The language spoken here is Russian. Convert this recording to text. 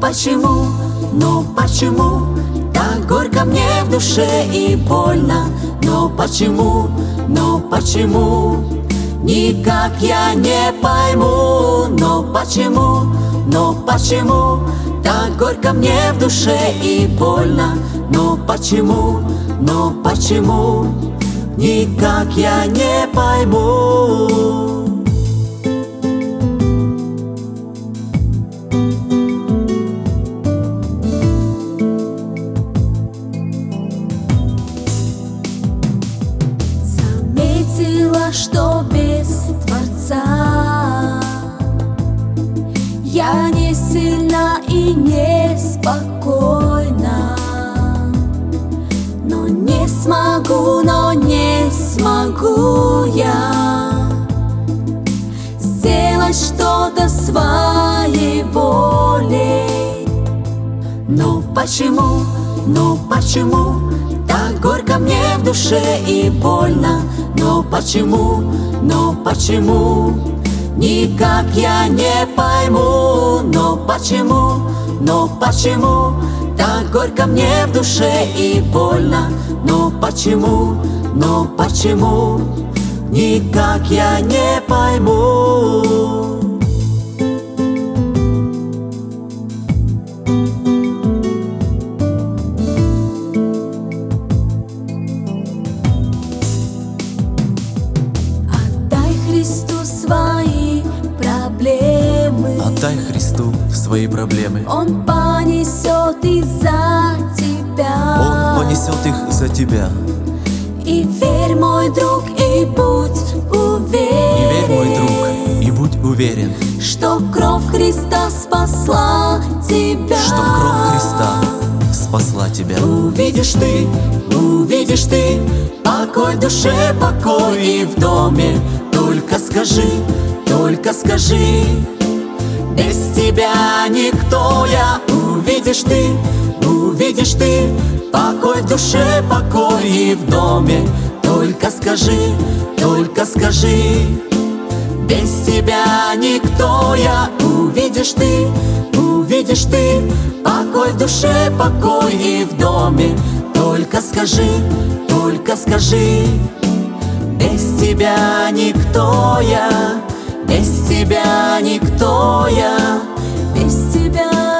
почему так горько мне в душе и больно? Но почему, никак я не пойму. Но почему так горько мне в душе и больно? Но почему, никак я не пойму. Что без Творца я не сильна и не спокойна, но не смогу я сделать что-то своей волей. Но почему, так горько мне в душе и больно? Но почему, никак я не пойму. Но почему так горько мне в душе и больно? Но почему, никак я не пойму. Отдай Христу свои проблемы. Он понесет их за тебя. Он понесет их за тебя. И верь, мой друг, и будь уверен. И верь, мой друг, и будь уверен, что кровь Христа спасла тебя. Что кровь Христа спасла тебя. Увидишь ты, покой в душе, покой и в доме. Только скажи, без тебя никто я. Увидишь ты, покой в душе, покой и в доме. Только скажи, без тебя никто я. Увидишь ты, покой в душе, покой и в доме. Только скажи, без тебя никто я, без тебя никто я, без тебя.